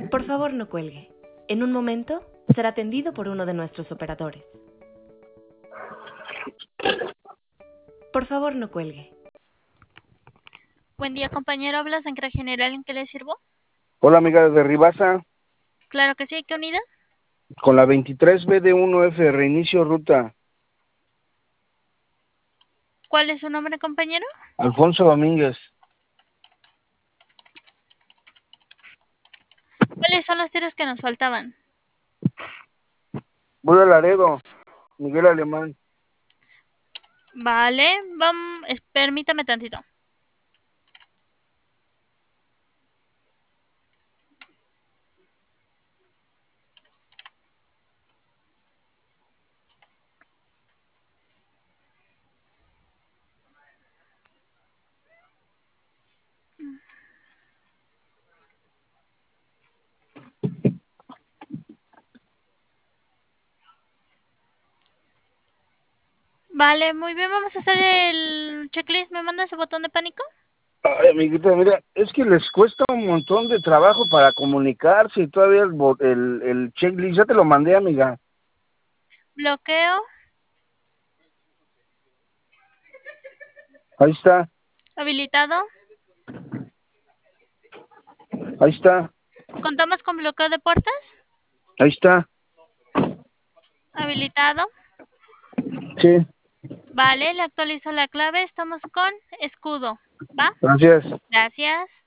Por favor, no cuelgue. En un momento será atendido por uno de nuestros operadores. Por favor, no cuelgue. Buen día, compañero. ¿Hablas en CRA General? ¿En qué le sirvo? Hola, amiga de Ribasa, Claro que sí. ¿Qué unidad? con la 23BD1F, reinicio ruta. ¿Cuál es su nombre, compañero? Alfonso Domínguez. ¿Cuáles son los tiros que nos faltaban? Voy a Laredo, Miguel Alemán. Vale, permítame tantito. Vale, muy bien. Vamos a hacer el checklist. ¿Me manda su botón de pánico? Ay, amiguita, mira, es que les cuesta un montón de trabajo para comunicarse y todavía el checklist, ya te lo mandé, amiga. Bloqueo. Ahí está, Habilitado. ahí está, ¿Contamos con bloqueo de puertas? ahí está, Habilitado. sí, Vale, le actualizo la clave. Estamos con escudo. ¿Va? gracias. Gracias.